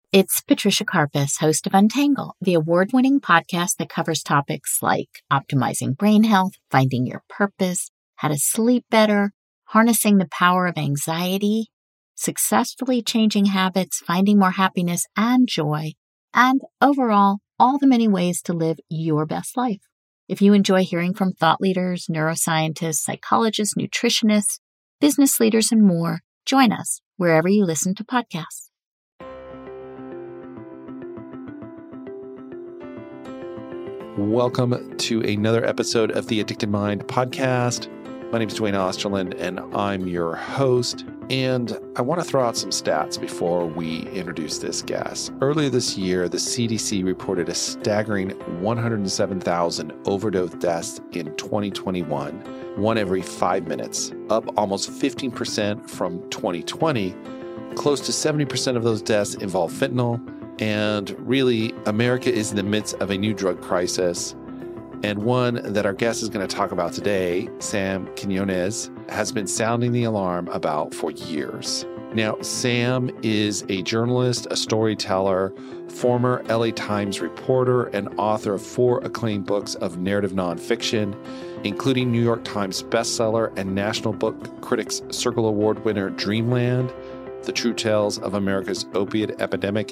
It's Patricia Karpus, host of Untangle, the award-winning podcast that covers topics like optimizing brain health, finding your purpose, how to sleep better, harnessing the power of anxiety, successfully changing habits, finding more happiness and joy, and overall, all the many ways to live your best life. If you enjoy hearing from thought leaders, neuroscientists, psychologists, nutritionists, business leaders, and more, join us wherever you listen to podcasts. Welcome to another episode of the Addicted Mind podcast. My name is Dwayne Osterland, and I'm your host. And I want to throw out some stats before we introduce this guest. Earlier this year, the CDC reported a staggering 107,000 overdose deaths in 2021, one every 5 minutes, up almost 15% from 2020. Close to 70% of those deaths involve fentanyl. And really, America is in the midst of a new drug crisis, and one that our guest is going to talk about today, Sam Quinones, has been sounding the alarm about for years. Now, Sam is a journalist, a storyteller, former LA Times reporter, and author of 4 acclaimed books of narrative nonfiction, including New York Times bestseller and National Book Critics Circle Award winner Dreamland, The True Tales of America's Opiate Epidemic,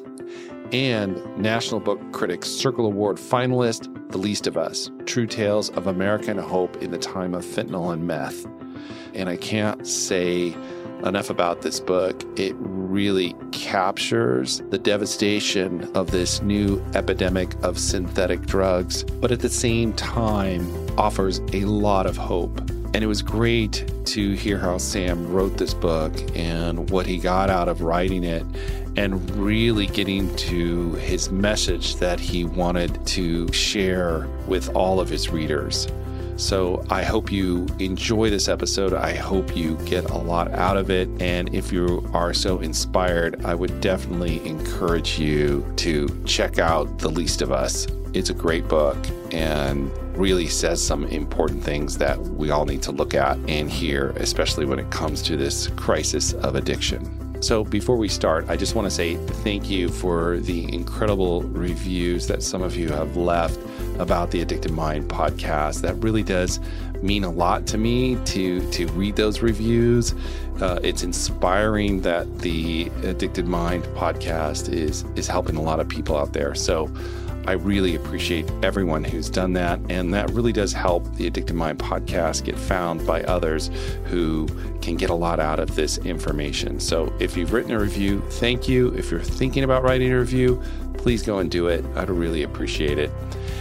and National Book Critics Circle Award finalist, The Least of Us, True Tales of American Hope in the Time of Fentanyl and Meth. And I can't say enough about this book. It really captures the devastation of this new epidemic of synthetic drugs, but at the same time offers a lot of hope. And it was great to hear how Sam wrote this book and what he got out of writing it, and really getting to his message that he wanted to share with all of his readers. So I hope you enjoy this episode. I hope you get a lot out of it. And if you are so inspired, I would definitely encourage you to check out The Least of Us. It's a great book and really says some important things that we all need to look at and hear, especially when it comes to this crisis of addiction. So before we start, I just want to say thank you for the incredible reviews that some of you have left about the Addicted Mind podcast. That really does mean a lot to me to read those reviews. It's inspiring that the Addicted Mind podcast is helping a lot of people out there. So I really appreciate everyone who's done that, and that really does help the Addicted Mind podcast get found by others who can get a lot out of this information. So if you've written a review, thank you. If you're thinking about writing a review, please go and do it. I'd really appreciate it.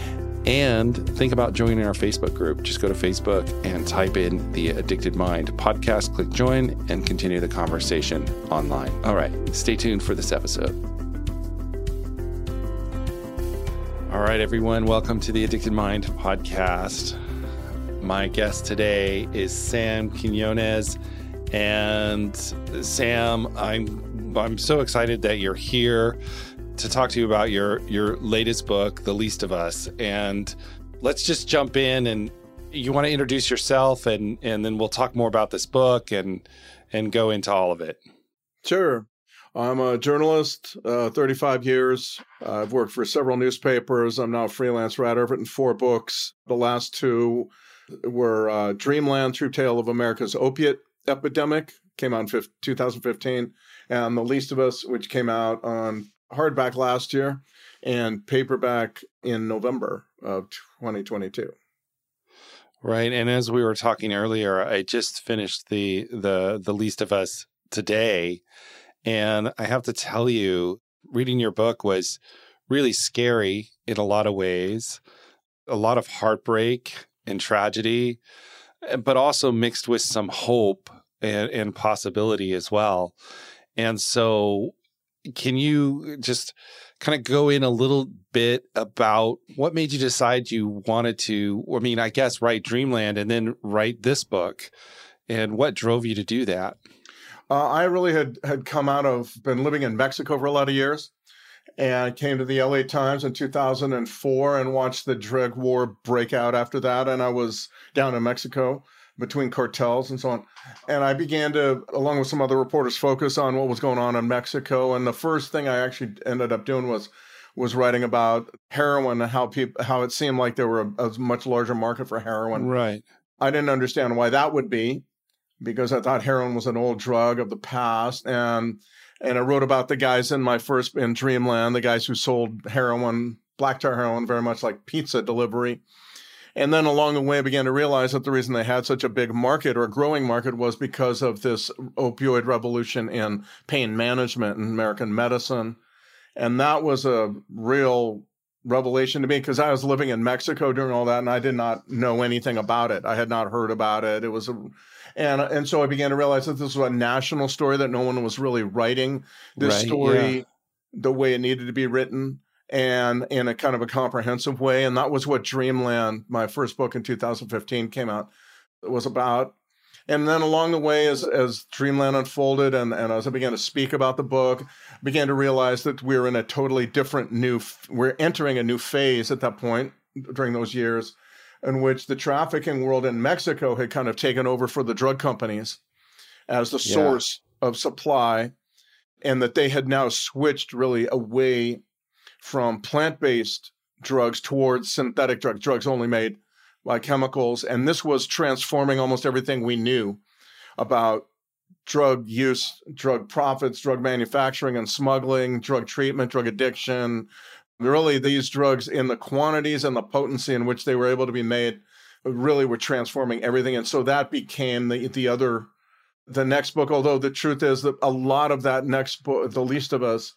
And think about joining our Facebook group. Just go to Facebook and type in the Addicted Mind podcast, click join, and continue the conversation online. All right, stay tuned for this episode. All right, everyone, welcome to the Addicted Mind podcast. My guest today is Sam Quinones. And Sam, I'm so excited that you're here to talk to you about your latest book, The Least of Us. And let's just jump in, and you want to introduce yourself, and then we'll talk more about this book and go into all of it. Sure. I'm a journalist, 35 years. I've worked for several newspapers. I'm now a freelance writer. I've written 4 books. The last 2 were Dreamland, True Tale of America's Opiate Epidemic, came out in 2015, and The Least of Us, which came out on hardback last year and paperback in November of 2022. Right. And as we were talking earlier, I just finished the Least of Us today. And I have to tell you, reading your book was really scary in a lot of ways, a lot of heartbreak and tragedy, but also mixed with some hope and possibility as well. And so can you just kind of go in a little bit about what made you decide you wanted to, I guess, write Dreamland and then write this book, and what drove you to do that? I really had been living in Mexico for a lot of years, and I came to the LA Times in 2004 and watched the drug war break out after that. And I was down in Mexico between cartels and so on. And I began to, along with some other reporters, focus on what was going on in Mexico. And the first thing I actually ended up doing was writing about heroin and how it seemed like there were a much larger market for heroin. Right. I didn't understand why that would be, because I thought heroin was an old drug of the past. And I wrote about the guys in Dreamland, the guys who sold heroin, black tar heroin, very much like pizza delivery. And then along the way, I began to realize that the reason they had such a big market or a growing market was because of this opioid revolution in pain management and American medicine. And that was a real revelation to me, because I was living in Mexico during all that, and I did not know anything about it. I had not heard about it. It was and so I began to realize that this was a national story, that no one was really writing this story the way it needed to be written, and in a kind of a comprehensive way. And that was what Dreamland, my first book in 2015, came out, was about. And then along the way, as Dreamland unfolded and as I began to speak about the book, I began to realize that we're in a totally different we're entering a new phase at that point during those years, in which the trafficking world in Mexico had kind of taken over for the drug companies as the source of supply, and that they had now switched really away from plant-based drugs towards synthetic drugs only made by chemicals. And this was transforming almost everything we knew about drug use, drug profits, drug manufacturing and smuggling, drug treatment, drug addiction. Really, these drugs, in the quantities and the potency in which they were able to be made, really were transforming everything. And so that became the next book, although the truth is that a lot of that next book, The Least of Us,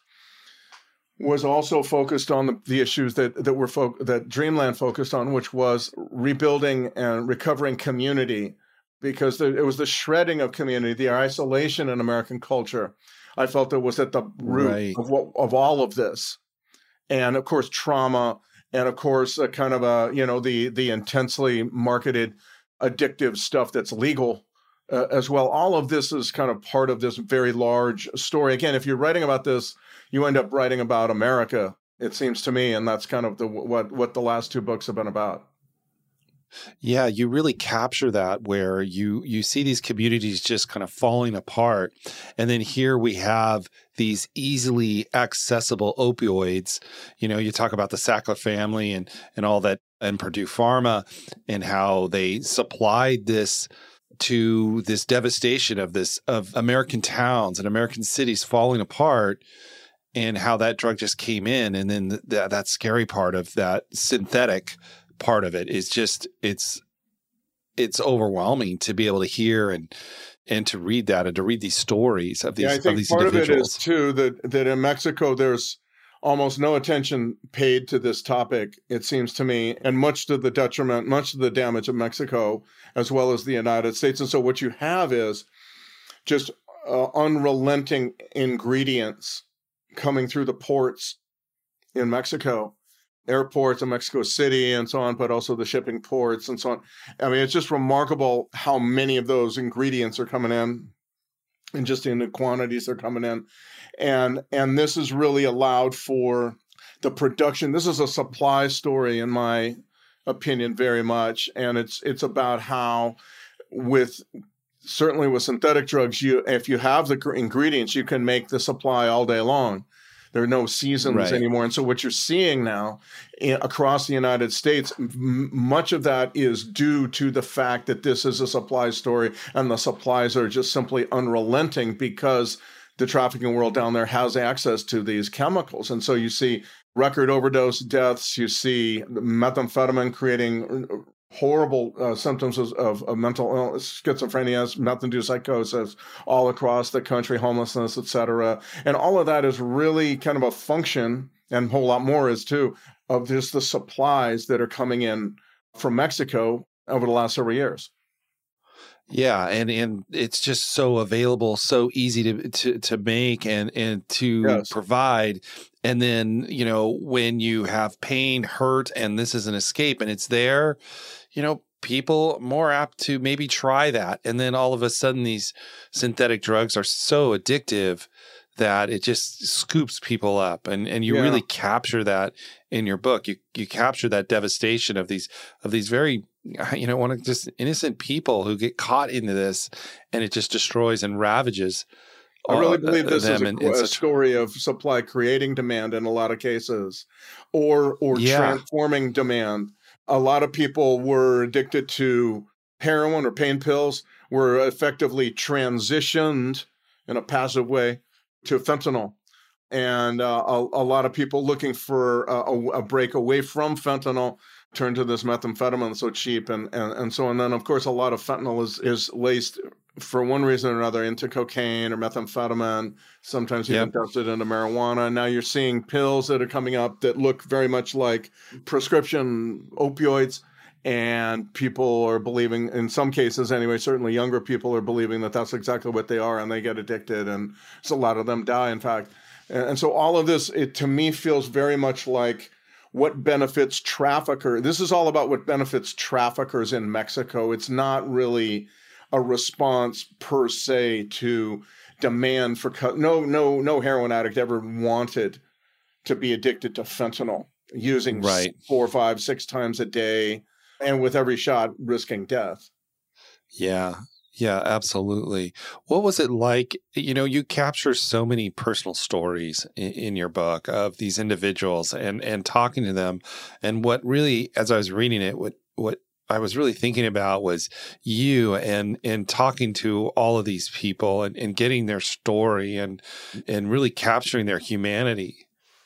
was also focused on the issues that Dreamland focused on, which was rebuilding and recovering community, because it was the shredding of community, the isolation in American culture. I felt it was at the root of all of this, and of course trauma, and of course kind of the intensely marketed addictive stuff that's legal as well. All of this is kind of part of this very large story. Again, if you're writing about this, you end up writing about America, it seems to me, and that's kind of what the last two books have been about. Yeah, you really capture that, where you see these communities just kind of falling apart. And then here we have these easily accessible opioids. You talk about the Sackler family and all that, and Purdue Pharma, and how they supplied this to this devastation of American towns and American cities falling apart, and how that drug just came in. And then that scary part of that synthetic part of it is just, it's overwhelming to be able to hear and to read that, and to read these stories of these, I think these part individuals. of it is too that in Mexico there's almost no attention paid to this topic, it seems to me, and much to the detriment, much to the damage of Mexico as well as the United States. And so what you have is just unrelenting ingredients coming through the ports in Mexico, airports in Mexico City and so on, but also the shipping ports and so on. I mean, it's just remarkable how many of those ingredients are coming in, and just in the quantities they're coming in. And this has really allowed for the production. This is a supply story, in my opinion, very much. And it's about how certainly with synthetic drugs, if you have the ingredients, you can make the supply all day long. There are no seasons anymore. And so what you're seeing now across the United States, much of that is due to the fact that this is a supply story, and the supplies are just simply unrelenting because the trafficking world down there has access to these chemicals. And so you see record overdose deaths, you see methamphetamine creating horrible symptoms of mental illness, schizophrenia, meth-induced psychosis all across the country, homelessness, et cetera. And all of that is really kind of a function, and a whole lot more is too, of just the supplies that are coming in from Mexico over the last several years. Yeah, and it's just so available, so easy to make and to provide. And then, when you have pain, hurt, and this is an escape and it's there, people more apt to maybe try that. And then all of a sudden these synthetic drugs are so addictive that it just scoops people up, and you really capture that in your book. You capture that devastation of these very, one of just innocent people who get caught into this, and it just destroys and ravages. I really believe this is a story of supply creating demand in a lot of cases, or transforming demand. A lot of people were addicted to heroin or pain pills, were effectively transitioned in a passive way to fentanyl. And a lot of people looking for a break away from fentanyl turn to this methamphetamine so cheap and so on. And then, of course, a lot of fentanyl is laced for one reason or another into cocaine or methamphetamine, sometimes even dusted into marijuana. Now you're seeing pills that are coming up that look very much like prescription opioids. And people are believing, in some cases anyway, certainly younger people are believing that that's exactly what they are, and they get addicted, and so a lot of them die, in fact. And so all of this, it to me feels very much like what benefits traffickers. This is all about what benefits traffickers in Mexico. It's not really a response per se to demand for no heroin addict ever wanted to be addicted to fentanyl, using 4, 5, 6 times a day, and with every shot risking death. Yeah, absolutely. What was it like? You capture so many personal stories in your book of these individuals and talking to them. And what really, as I was reading it, what I was really thinking about was you and talking to all of these people and getting their story and really capturing their humanity.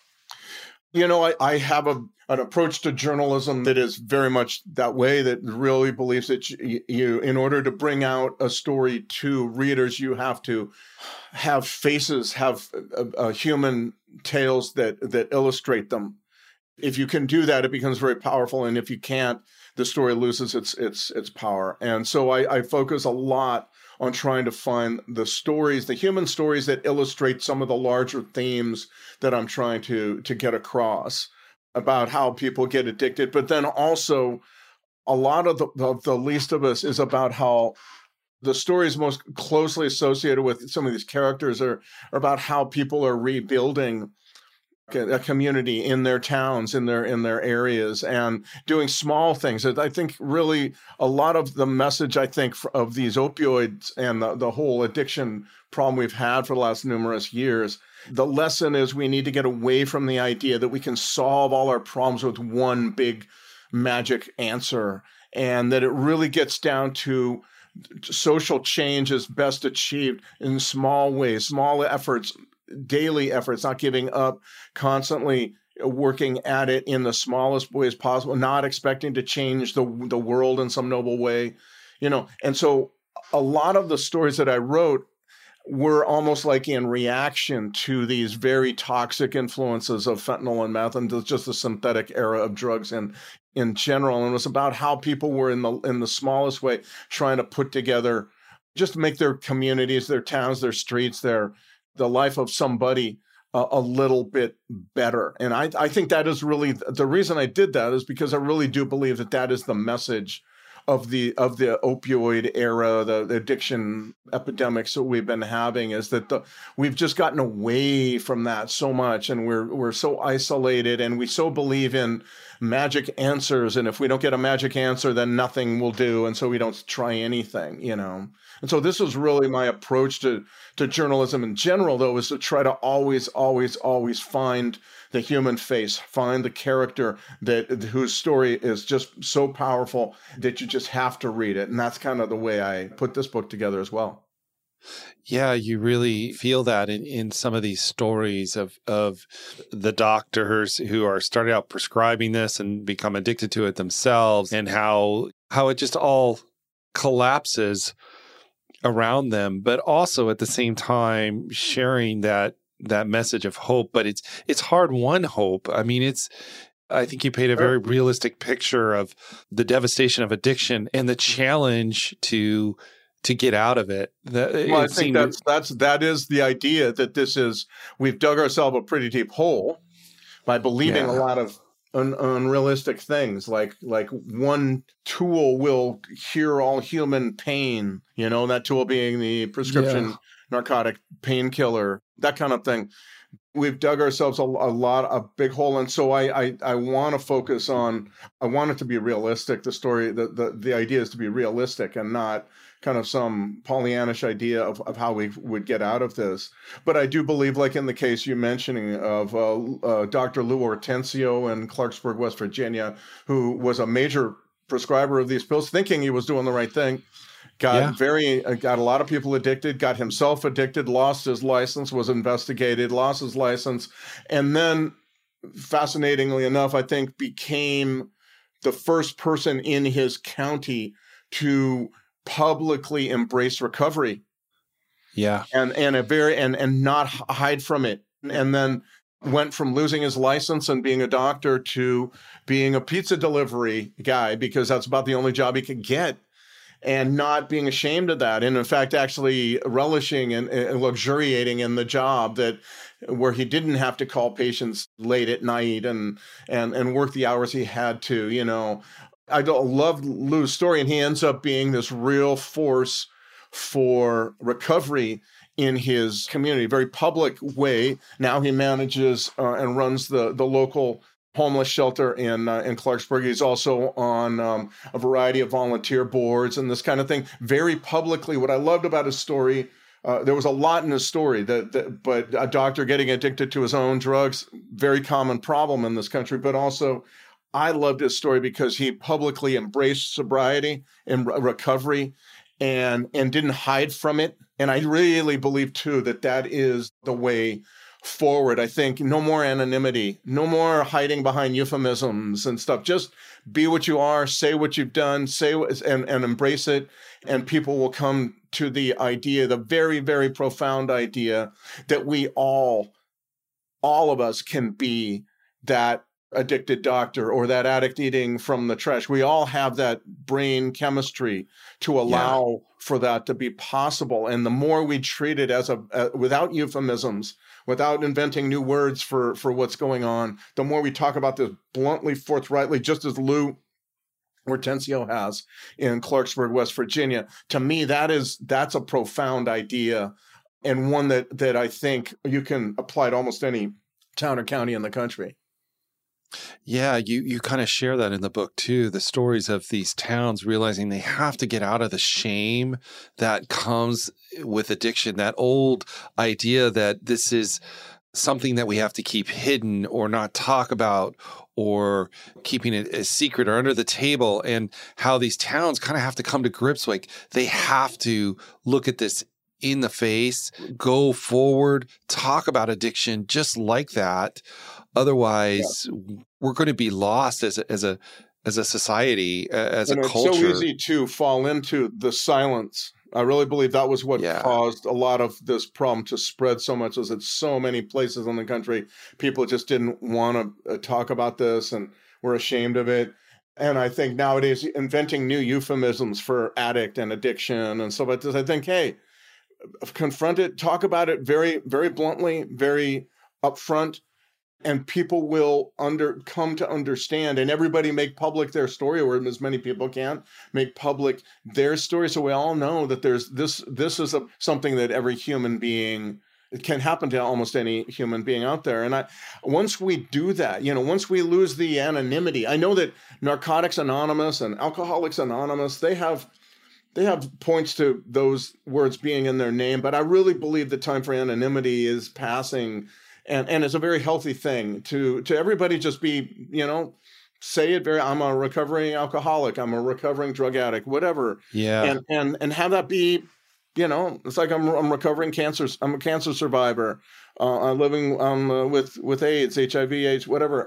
I have an approach to journalism that is very much that way, that really believes that you, in order to bring out a story to readers, you have to have faces, have human tales that illustrate them. If you can do that, it becomes very powerful. And if you can't, the story loses its power. And so I focus a lot on trying to find the stories, the human stories that illustrate some of the larger themes that I'm trying to get across about how people get addicted. But then also a lot of the Least of Us is about how the stories most closely associated with some of these characters are about how people are rebuilding a community in their towns, in their areas, and doing small things. I think really a lot of the message, I think, of these opioids and the whole addiction problem we've had for the last numerous years, the lesson is we need to get away from the idea that we can solve all our problems with one big magic answer, and that it really gets down to social change is best achieved in small ways, small efforts, daily efforts, not giving up, constantly working at it in the smallest ways possible, not expecting to change the world in some noble way, And so a lot of the stories that I wrote were almost like in reaction to these very toxic influences of fentanyl and meth and just the synthetic era of drugs in general. And it was about how people were in the smallest way trying to put together, just make their communities, their towns, their streets, the life of somebody a little bit better. And I think that is really the reason I did that, is because I really do believe that is the message of the opioid era, the addiction epidemics that we've been having, is that we've just gotten away from that so much, and we're so isolated, and we so believe in magic answers, and if we don't get a magic answer, then nothing will do, and so we don't try anything, And so this was really my approach to journalism in general, though, is to try to always, always, always find the human face, find the character whose story is just so powerful that you just have to read it. And that's kind of the way I put this book together as well. Yeah, you really feel that in some of these stories of the doctors who are starting out prescribing this and become addicted to it themselves, and how it just all collapses around them, but also at the same time sharing that message of hope. But it's hard-won hope. I mean, I think you paint a very realistic picture of the devastation of addiction and the challenge to get out of it. I think that is the idea, that we've dug ourselves a pretty deep hole by believing a lot of unrealistic things, like one tool will cure all human pain, that tool being the prescription narcotic, painkiller, that kind of thing. We've dug ourselves a big hole. And so I want to focus on, I want it to be realistic. The story, the idea is to be realistic and not kind of some Pollyannish idea of how we would get out of this. But I do believe, like in the case you mentioning of Dr. Lou Ortenzio in Clarksburg, West Virginia, who was a major prescriber of these pills, thinking he was doing the right thing. Got a lot of people addicted, got himself addicted, lost his license, was investigated, lost his license, and then, fascinatingly enough, I think became the first person in his county to publicly embrace recovery. Yeah. And not hide from it. And then went from losing his license and being a doctor to being a pizza delivery guy, because that's about the only job he could get. And not being ashamed of that. And in fact, actually relishing and luxuriating in the job where he didn't have to call patients late at night and work the hours he had to, you know. I love Lou's story, and he ends up being this real force for recovery in his community, very public way. Now he manages and runs the local homeless shelter in Clarksburg. He's also on a variety of volunteer boards and this kind of thing, very publicly. What I loved about his story, there was a lot in his story, but a doctor getting addicted to his own drugs, very common problem in this country. But also, I loved his story because he publicly embraced sobriety and recovery and didn't hide from it. And I really believe, too, that is the way forward. I think no more anonymity, no more hiding behind euphemisms and stuff. Just be what you are, say what you've done, and embrace it. And people will come to the idea, the very, very profound idea that we all of us can be that addicted doctor or that addict eating from the trash. We all have that brain chemistry to allow for that to be possible. And the more we treat it as without euphemisms, without inventing new words for what's going on, the more we talk about this bluntly, forthrightly, just as Lou Ortenzio has in Clarksburg, West Virginia. To me, that's a profound idea, and one that I think you can apply to almost any town or county in the country. Yeah, you kind of share that in the book too, the stories of these towns realizing they have to get out of the shame that comes with addiction, that old idea that this is something that we have to keep hidden or not talk about, or keeping it a secret or under the table, and how these towns kind of have to come to grips, like they have to look at this in the face, go forward, talk about addiction just like that. Otherwise, we're going to be lost as a society, as a culture. It's so easy to fall into the silence. I really believe that was what caused a lot of this problem to spread so much, is that so many places in the country, people just didn't want to talk about this and were ashamed of it. And I think nowadays, inventing new euphemisms for addict and addiction and stuff like this, I think, hey, confront it, talk about it very, very bluntly, very upfront, and people will come to understand, and everybody make public their story, or as many people can make public their story, so we all know that there's this is something that every human being, it can happen to almost any human being out there. And once we do that, once we lose the anonymity, I know that Narcotics Anonymous and Alcoholics Anonymous, they have points to those words being in their name, but I really believe the time for anonymity is passing. And it's a very healthy thing to everybody just be, say it I'm a recovering alcoholic, I'm a recovering drug addict, whatever. Yeah. And have that be, it's like I'm recovering cancer. I'm a cancer survivor. I'm living with AIDS, HIV, whatever.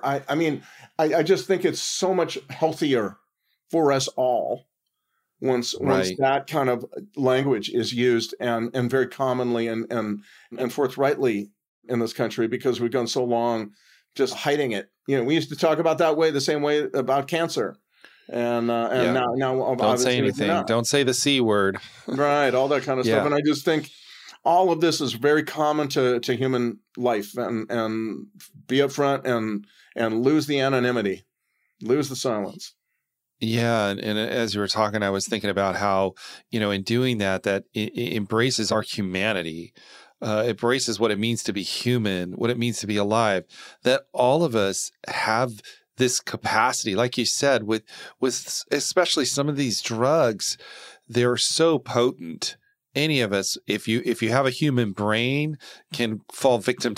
I just think it's so much healthier for us all once that kind of language is used and very commonly and forthrightly in this country, because we've gone so long just hiding it. We used to talk about the same way about cancer. And now don't say anything. Don't say the C word. Right. All that kind of stuff. And I just think all of this is very common to human life, and be upfront and lose the anonymity, lose the silence. Yeah, and as you were talking, I was thinking about how, in doing that, that it embraces our humanity, embraces what it means to be human, what it means to be alive, that all of us have this capacity, like you said, with especially some of these drugs, they're so potent. Any of us, if you have a human brain, can fall victim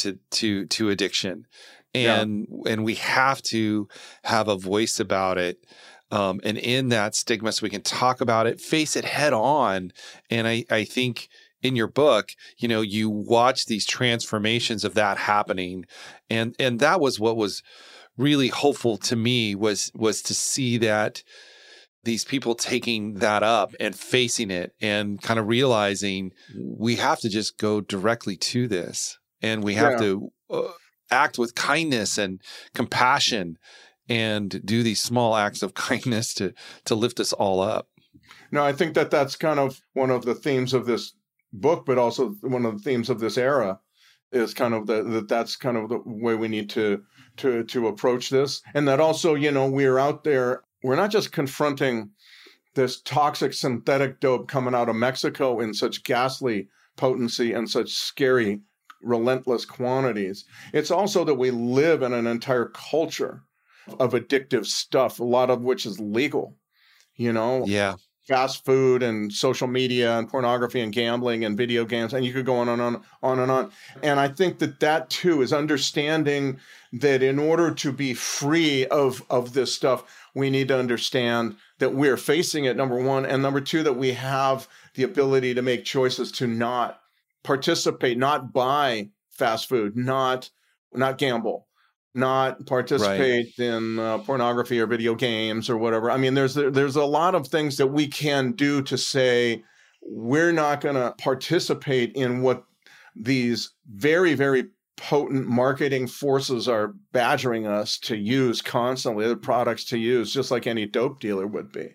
to addiction, and we have to have a voice about it. And in that stigma, so we can talk about it, face it head on. And I think in your book, you watch these transformations of that happening. And that was what was really hopeful to me was to see that these people taking that up and facing it and kind of realizing we have to just go directly to this, and we have to act with kindness and compassion and do these small acts of kindness to lift us all up. No, I think that's kind of one of the themes of this book, but also one of the themes of this era is kind of that's kind of the way we need to approach this. And that also, we're out there, we're not just confronting this toxic synthetic dope coming out of Mexico in such ghastly potency and such scary, relentless quantities. It's also that we live in an entire culture of addictive stuff, a lot of which is legal, Yeah. Fast food and social media and pornography and gambling and video games, and you could go on and on. And I think that too is understanding that in order to be free of this stuff, we need to understand that we're facing it, number one, and number two, that we have the ability to make choices to not participate, not buy fast food, not gamble, not participate in pornography or video games or whatever. I mean, there's a lot of things that we can do to say we're not going to participate in what these very, very potent marketing forces are badgering us to use constantly, the products to use, just like any dope dealer would be.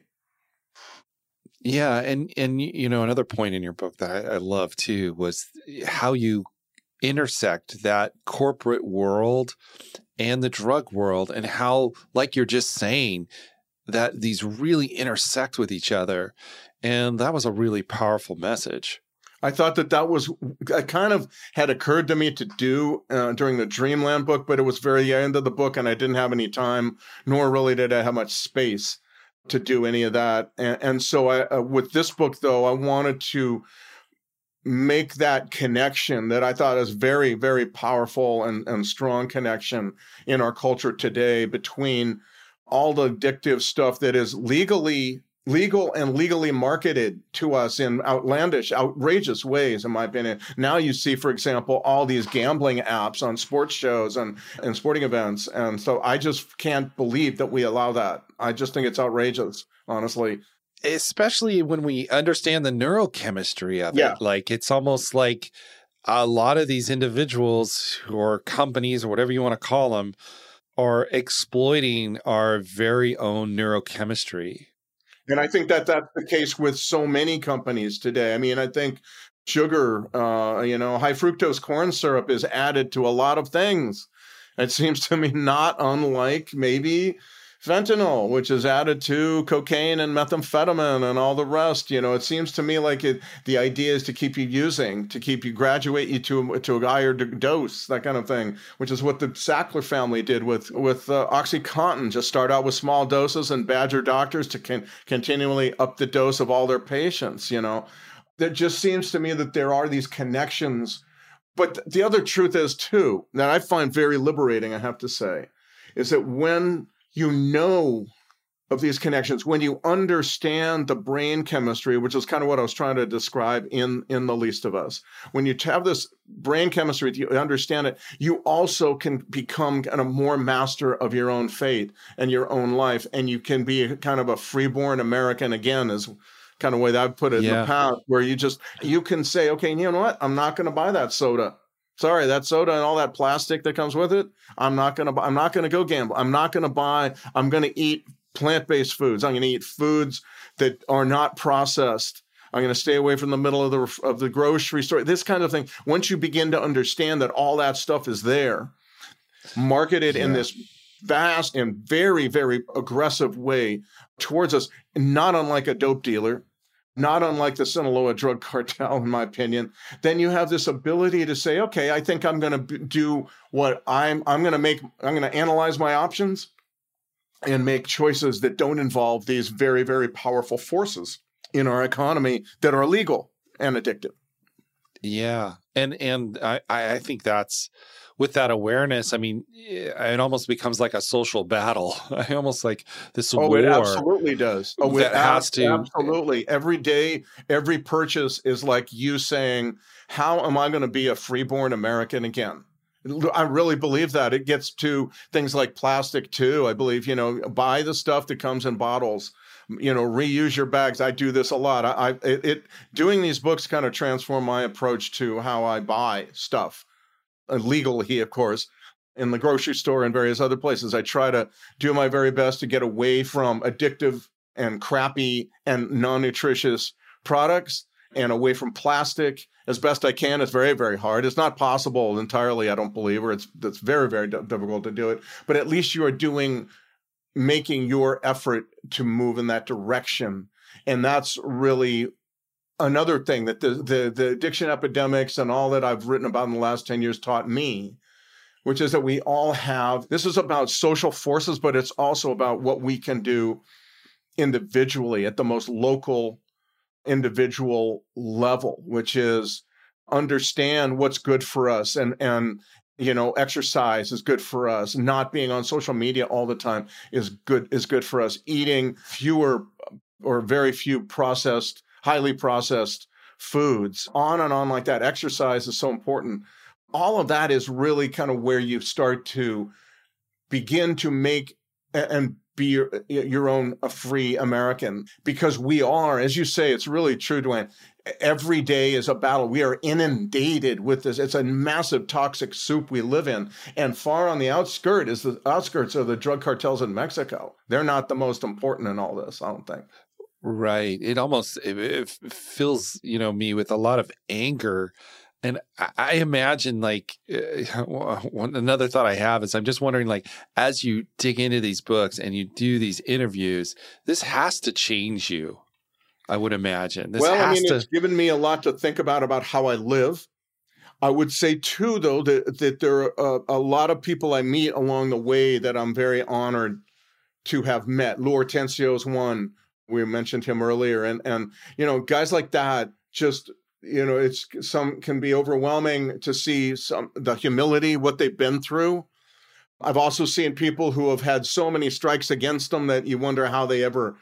Yeah, and another point in your book that I love too was how you intersect that corporate world and the drug world, and how, like you're just saying, that these really intersect with each other. And that was a really powerful message. I thought that kind of had occurred to me to do during the Dreamland book, but it was very end of the book and I didn't have any time, nor really did I have much space to do any of that. And so with this book, though, I wanted to make that connection that I thought is very, very powerful and strong connection in our culture today between all the addictive stuff that is legal and legally marketed to us in outlandish, outrageous ways, in my opinion. Now you see, for example, all these gambling apps on sports shows and sporting events. And so I just can't believe that we allow that. I just think it's outrageous, honestly. Especially when we understand the neurochemistry of it. Like, it's almost like a lot of these individuals or companies or whatever you want to call them are exploiting our very own neurochemistry. And I think that that's the case with so many companies today. I mean, I think sugar, high fructose corn syrup is added to a lot of things. It seems to me not unlike maybe fentanyl, which is added to cocaine and methamphetamine and all the rest. It seems to me like the idea is to keep you using, to keep you graduate you to a higher dose, that kind of thing, which is what the Sackler family did with OxyContin. Just start out with small doses and badger doctors to continually up the dose of all their patients. There just seems to me that there are these connections. But the other truth is, too, that I find very liberating, I have to say, is that when you know of these connections, when you understand the brain chemistry, which is kind of what I was trying to describe in The Least of Us. When you have this brain chemistry, you understand it, you also can become kind of more master of your own fate and your own life. And you can be kind of a freeborn American again, is kind of the way that I've put it in the past, where you can say, okay, you know what? I'm not going to buy that soda. Sorry, that soda and all that plastic that comes with it, I'm not going to go gamble. I'm going to eat plant-based foods. I'm going to eat foods that are not processed. I'm going to stay away from the middle of the grocery store. This kind of thing. Once you begin to understand that all that stuff is there, marketed in this vast and very, very aggressive way towards us, not unlike a dope dealer, not unlike the Sinaloa drug cartel, in my opinion. Then you have this ability to say, okay, I think I'm going to do what I'm going to analyze my options and make choices that don't involve these very, very powerful forces in our economy that are illegal and addictive. Yeah. And I think that's, with that awareness, I mean, it almost becomes like a social battle. I almost like this war. It absolutely does. That has to. Absolutely. Every day, every purchase is like you saying, how am I going to be a freeborn American again? I really believe that. It gets to things like plastic too. I believe, buy the stuff that comes in bottles. Reuse your bags. I do this a lot. Doing these books kind of transformed my approach to how I buy stuff. Legally, of course, in the grocery store and various other places. I try to do my very best to get away from addictive and crappy and non-nutritious products and away from plastic as best I can. It's very, very hard. It's not possible entirely, I don't believe, or it's very, very difficult to do it. But at least you are making your effort to move in that direction. And that's really another thing that the addiction epidemics and all that I've written about in the last 10 years taught me, which is that we all have, this is about social forces, but it's also about what we can do individually at the most local individual level, which is understand what's good for us and exercise is good for us. Not being on social media all the time is good for us. Eating fewer or very few highly processed foods, on and on like that. Exercise is so important. All of that is really kind of where you start to begin to make and be your own a free American, because we are, as you say, it's really true, Dwayne. Every day is a battle. We are inundated with this. It's a massive toxic soup we live in. And far on the outskirts of the drug cartels in Mexico. They're not the most important in all this, I don't think. Right. It fills, me with a lot of anger. And I imagine another thought I have is I'm just wondering, as you dig into these books and you do these interviews, this has to change you, I would imagine. It's given me a lot to think about how I live. I would say too, though, that there are a lot of people I meet along the way that I'm very honored to have met. Lou Hortensio is one. We mentioned him earlier. And guys like that just, some can be overwhelming to see the humility, what they've been through. I've also seen people who have had so many strikes against them that you wonder how they ever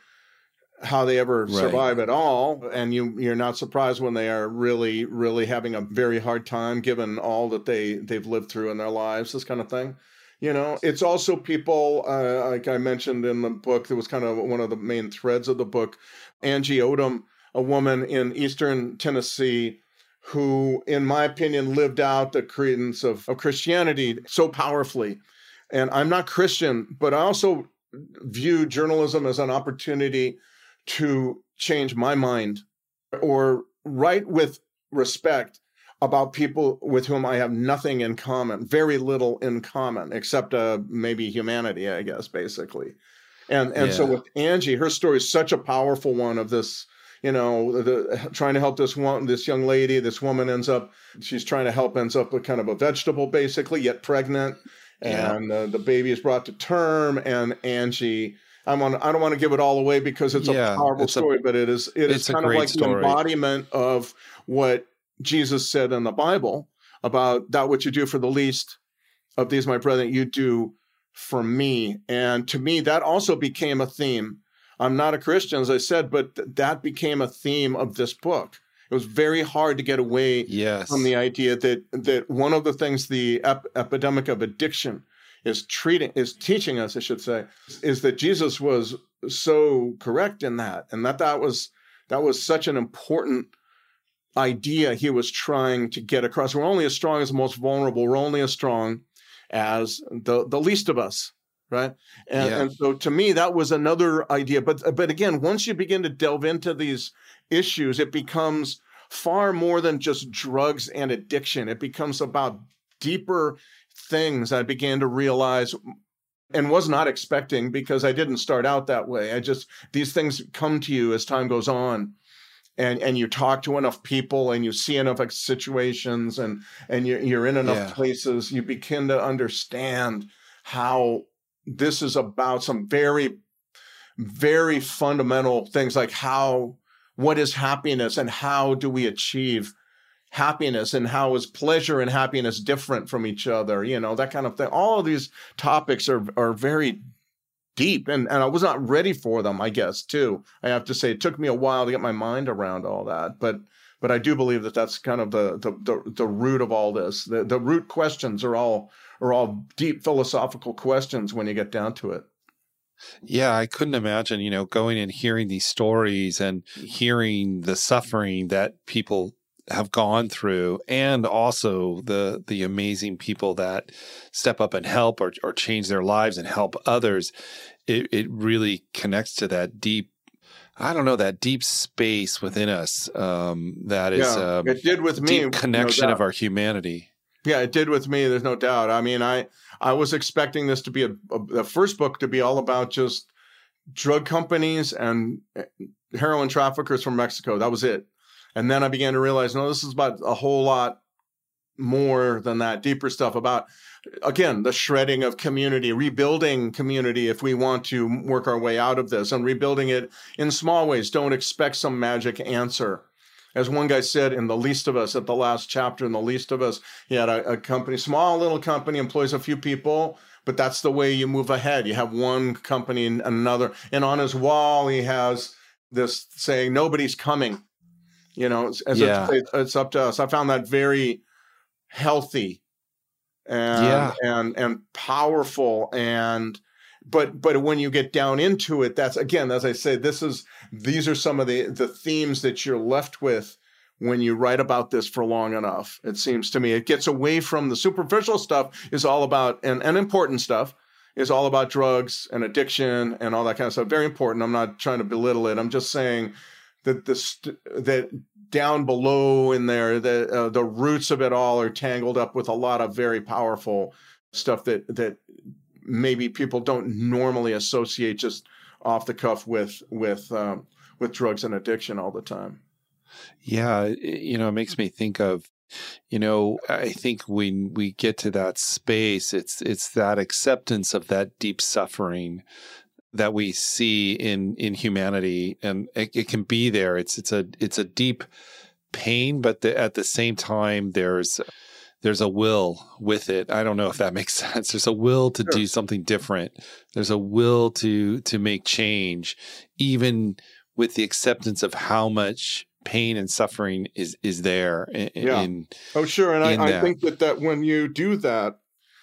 survive at all. And you're not surprised when they are really, really having a very hard time given all that they've lived through in their lives, this kind of thing. It's also people, like I mentioned in the book, that was kind of one of the main threads of the book, Angie Odom, a woman in Eastern Tennessee who, in my opinion, lived out the credence of Christianity so powerfully. And I'm not Christian, but I also view journalism as an opportunity to change my mind or write with respect about people with whom I have nothing in common, very little in common, except maybe humanity, I guess, basically. And so with Angie, her story is such a powerful one of this, trying to help this young lady. This woman she's trying to help, ends up with kind of a vegetable, basically, yet pregnant. And the baby is brought to term. And Angie, I don't want to give it all away because it's a powerful story, but it is kind of like the embodiment of what Jesus said in the Bible about that which you do for the least of these, my brethren, you do for me. And to me, that also became a theme. I'm not a Christian, as I said, but that became a theme of this book. It was very hard to get away from the idea that one of the things the epidemic of addiction is teaching us, I should say, is that Jesus was so correct in that, and that was such an important idea he was trying to get across. We're only as strong as the most vulnerable. We're only as strong as the least of us, right? And so to me, that was another idea. But again, once you begin to delve into these issues, it becomes far more than just drugs and addiction. It becomes about deeper things. I began to realize and was not expecting, because I didn't start out that way. These things come to you as time goes on. And you talk to enough people and you see enough situations and you're in enough places, you begin to understand how this is about some very, very fundamental things, like what is happiness and how do we achieve happiness, and how is pleasure and happiness different from each other, that kind of thing. All of these topics are very deep, and I was not ready for them, I guess, too. I have to say, it took me a while to get my mind around all that, but I do believe that that's kind of the root of all this. The root questions are all deep philosophical questions when you get down to it. Yeah, I couldn't imagine, going and hearing these stories and hearing the suffering that people have gone through, and also the amazing people that step up and help or change their lives and help others. It really connects to that deep, that deep space within us that is it did with me, deep connection of our humanity. Yeah, it did with me. There's no doubt. I mean, I was expecting this to be the first book to be all about just drug companies and heroin traffickers from Mexico. That was it. And then I began to realize, no, this is about a whole lot more than that, deeper stuff about, again, the shredding of community, rebuilding community if we want to work our way out of this, and rebuilding it in small ways. Don't expect some magic answer. As one guy said in The Least of Us, at the last chapter in The Least of Us, he had a company, small little company, employs a few people, but that's the way you move ahead. You have one company and another. And on his wall, he has this saying, nobody's coming. It's up to us. I found that very healthy and powerful. But when you get down into it, that's, again, as I say, these are some of the themes that you're left with when you write about this for long enough. It seems to me it gets away from the superficial stuff, is all about, and important stuff is all about drugs and addiction and all that kind of stuff. Very important. I'm not trying to belittle it. I'm just saying that that down below in there, the roots of it all are tangled up with a lot of very powerful stuff that maybe people don't normally associate just off the cuff with drugs and addiction all the time. Yeah, it makes me think of, I think when we get to that space, it's that acceptance of that deep suffering that we see in humanity, and it can be there. It's a deep pain, but at the same time, there's a will with it. I don't know if that makes sense. There's a will to do something different. There's a will to make change, even with the acceptance of how much pain and suffering is there. Sure. And I think that when you do that,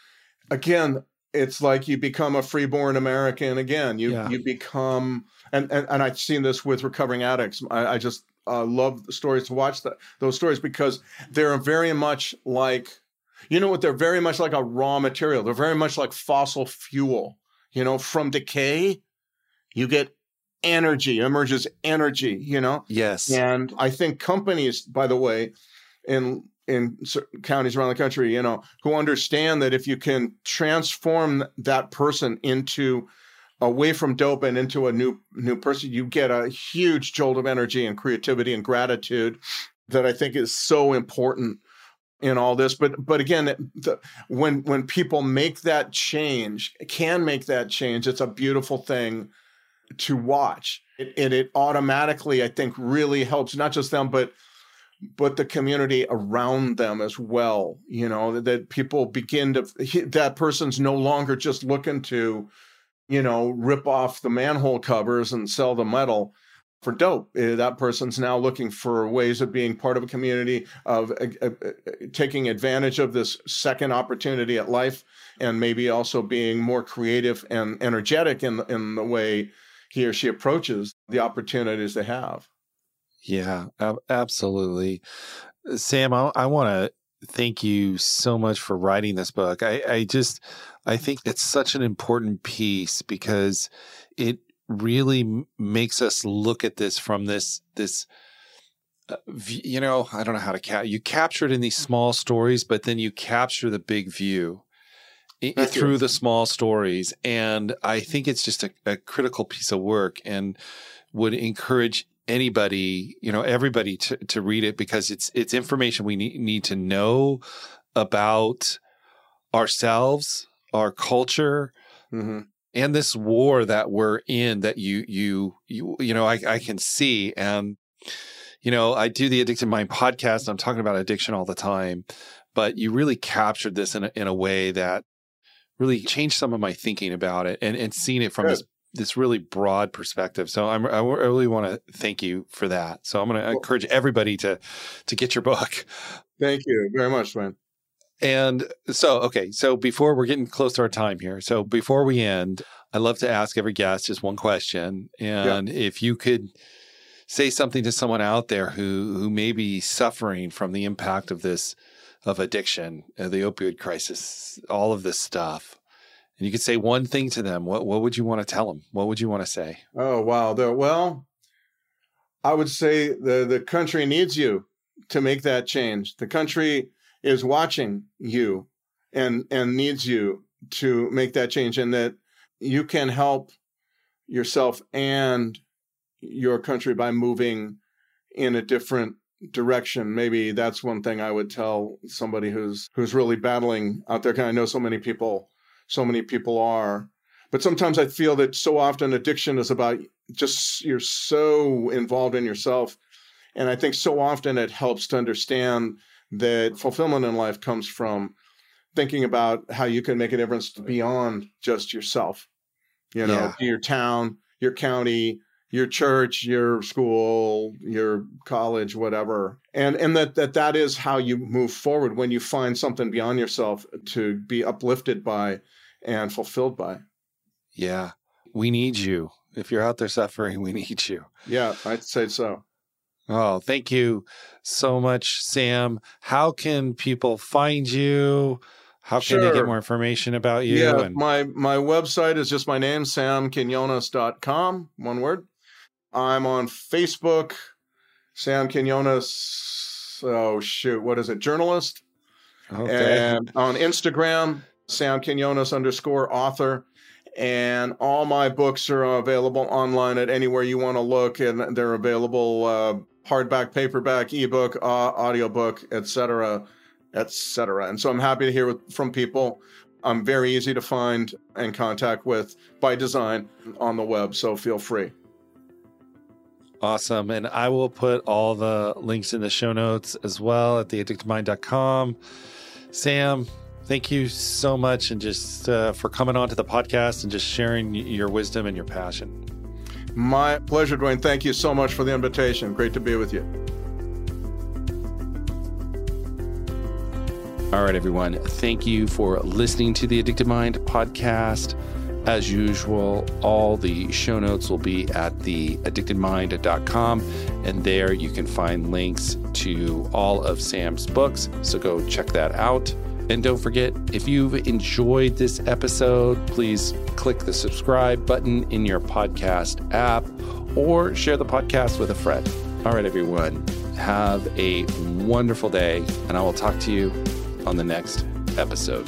again, it's like you become a freeborn American again. You become, and I've seen this with recovering addicts. I just love the stories, to watch those stories, because they're very much like, they're very much like a raw material. They're very much like fossil fuel. From decay, you get energy, emerges energy, Yes. And I think companies, by the way, in certain counties around the country, who understand that if you can transform that person away from dope and into a new person, you get a huge jolt of energy and creativity and gratitude that I think is so important in all this. But again, when people make that change, it's a beautiful thing to watch. It automatically, I think, really helps not just them, but the community around them as well. That people begin that person's no longer just looking to, rip off the manhole covers and sell the metal for dope. That person's now looking for ways of being part of a community, of taking advantage of this second opportunity at life, and maybe also being more creative and energetic in the way he or she approaches the opportunities they have. Yeah, absolutely. Sam, I want to thank you so much for writing this book. I think it's such an important piece, because it really makes us look at this from this I don't know how to you capture it in these small stories, but then you capture the big view. through the small stories. And I think it's just a critical piece of work, and would encourage anybody, everybody to read it, because it's information we need to know about ourselves, our culture, Mm-hmm. and this war that we're in, that I can see. And, I do the Addicted Mind podcast. I'm talking about addiction all the time, but you really captured this in a way that really changed some of my thinking about it, and seeing it from this really broad perspective. So I really want to thank you for that. So I'm going to encourage everybody to get your book. Thank you very much, man. And so before we're getting close to our time here, so before we end, I love to ask every guest just one question. And if you could say something to someone out there who may be suffering from the impact of addiction, the opioid crisis, all of this stuff, and you could say one thing to them, what would you want to tell them? What would you want to say? Oh, wow. Well, I would say the country needs you to make that change. The country is watching you and needs you to make that change, and that you can help yourself and your country by moving in a different direction. Maybe that's one thing I would tell somebody who's really battling out there. 'Cause I know so many people are, but sometimes I feel that so often addiction is about just, you're so involved in yourself. And I think so often it helps to understand that fulfillment in life comes from thinking about how you can make a difference beyond just yourself, your town, your county, your church, your school, your college, whatever. And that is how you move forward, when you find something beyond yourself to be uplifted by and fulfilled by. Yeah. We need you. If you're out there suffering, we need you. Yeah, I'd say so. Oh, thank you so much, Sam. How can people find you? How can they get more information about you? Yeah, my website is just my name, samquinones.com, one word. I'm on Facebook, Sam Quinones, what is it, journalist? Okay. And on Instagram, Sam Quinones _author. And all my books are available online at anywhere you want to look, and they're available hardback, paperback, ebook, audiobook, etc., etc. And so I'm happy to hear from people. I'm very easy to find and contact with by design on the web, so feel free. Awesome. And I will put all the links in the show notes as well at theaddictedmind.com. Sam, thank you so much, and just for coming on to the podcast and just sharing your wisdom and your passion. My pleasure, Dwayne. Thank you so much for the invitation. Great to be with you. All right, everyone. Thank you for listening to the Addicted Mind podcast. As usual, all the show notes will be at theaddictedmind.com, and there you can find links to all of Sam's books. So go check that out. And don't forget, if you've enjoyed this episode, please click the subscribe button in your podcast app or share the podcast with a friend. All right, everyone, have a wonderful day, and I will talk to you on the next episode.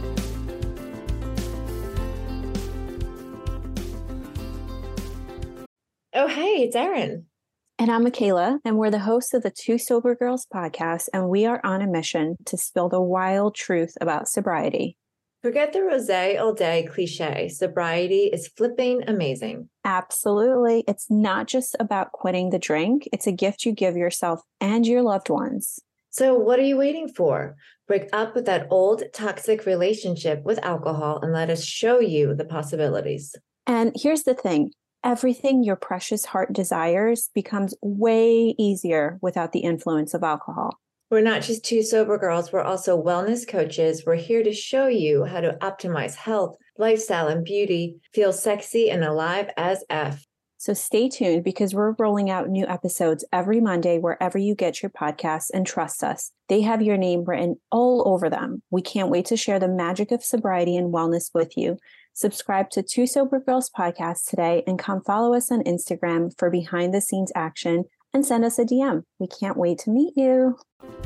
Oh, hey, it's Erin. And I'm Michaela, and we're the hosts of the Two Sober Girls podcast, and we are on a mission to spill the wild truth about sobriety. Forget the rosé all day cliche. Sobriety is flipping amazing. Absolutely. It's not just about quitting the drink. It's a gift you give yourself and your loved ones. So what are you waiting for? Break up with that old toxic relationship with alcohol and let us show you the possibilities. And here's the thing. Everything your precious heart desires becomes way easier without the influence of alcohol. We're not just two sober girls. We're also wellness coaches. We're here to show you how to optimize health, lifestyle, and beauty, feel sexy and alive as F. So stay tuned, because we're rolling out new episodes every Monday wherever you get your podcasts, and trust us, they have your name written all over them. We can't wait to share the magic of sobriety and wellness with you. Subscribe to Two Sober Girls podcast today, and come follow us on Instagram for behind the scenes action, and send us a DM. We can't wait to meet you.